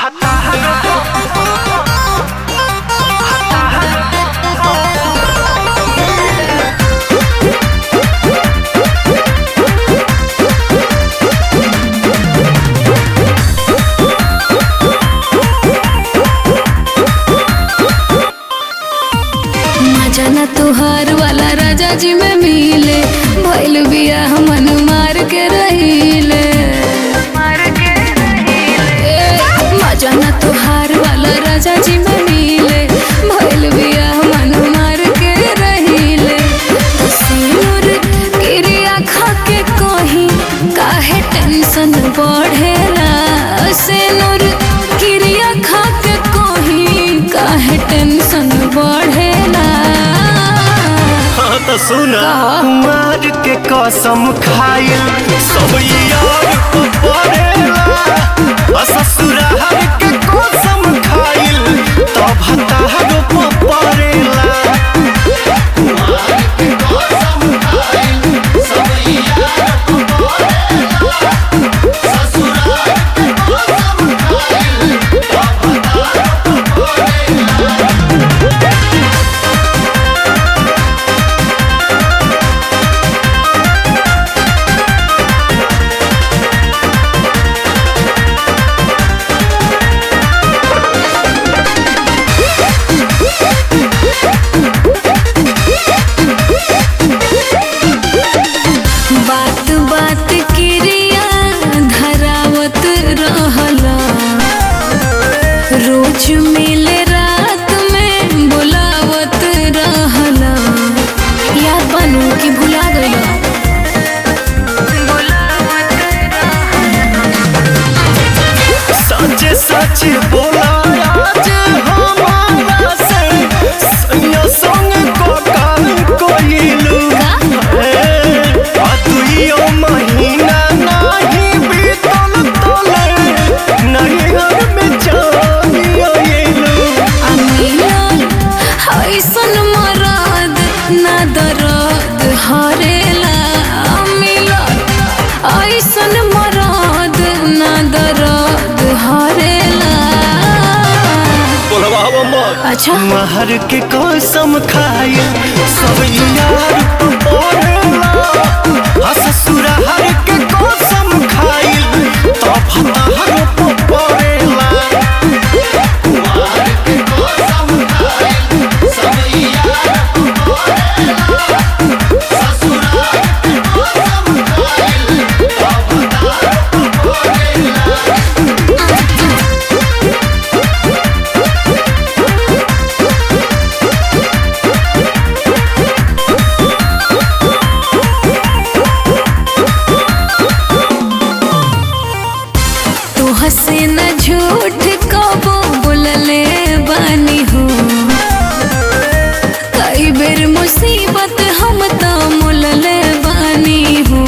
मजाना तुहार वाला राजा जी में मिले भइल बिया हमन मार के रहिले मजाना तुहार वाला राजा जी में मिले भइल बिया हमन मार के रहिले सिनुर किरिया खा के कहीं काहे टेंशन बढ़ेला सिनुर किरिया खा के कहीं काहे टेंशन बढ़ेला तो सुना कुमार के कसम खाइल सब यार को पड़ेला ससुराल के कसम खाइल तब हतार को पड़ेला कुमार के कसम खाइल सब यार को पड़ेला ससुराल के कसम खाइल तब हतार को पड़ेला। बात बात किरिया धरावत रहला रोज मिले रात में बुलावत रहला याद बनू कि भुला गया सच सच बोला आज हमारा से सैया संग को काम कोइलू तुइयो महीना नहीं बीतल तले नहीं घर में जानियो येलू अमिलन ऐसन मरद ना दर्द हरेला अमिलन ऐसन मरद ना दर्द हरेला बोलवावा मत अच्छा महर के कसम खाए सब यार को पड़ेला ससुराल के कसम खाए तब हतार को पड़ेला कुमार के कसम खाए सब यार को पड़ेला ससुराल के कसम खाए तब हतार को पड़ेला। हसे न झूठ कबो बोलले बानी हो कई बेर मुसीबत हम तो मुलले बानी हो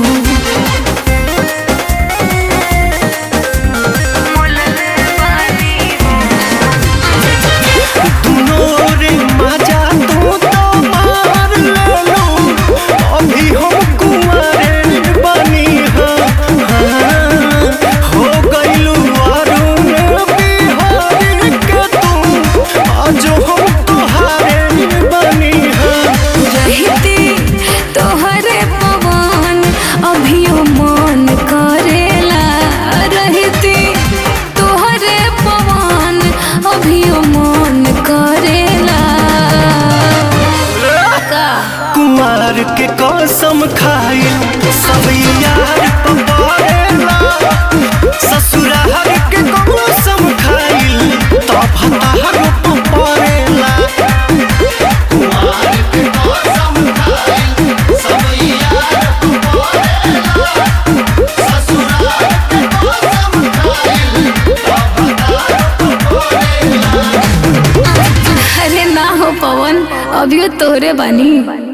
रे मजा तू तो मार ले लो अभी हम कुंवारे बनी हो गइलू अरुण बिहारी के तू आज हम तोहारे बनी हो रहती तोहरे पवन अभियो मन करेला रहती तोहरे पवन अभियो मन करेला कुमार के कसम खाए सब यार पड़ेला ससुराल के कसम खाए तब हतार को पड़ेला कुमार के कसम खाए सब यार पड़ेला ससुराल के कसम खाए तब हतार को पड़ेला। अरे ना हो पवन अभियो तोहरे बानी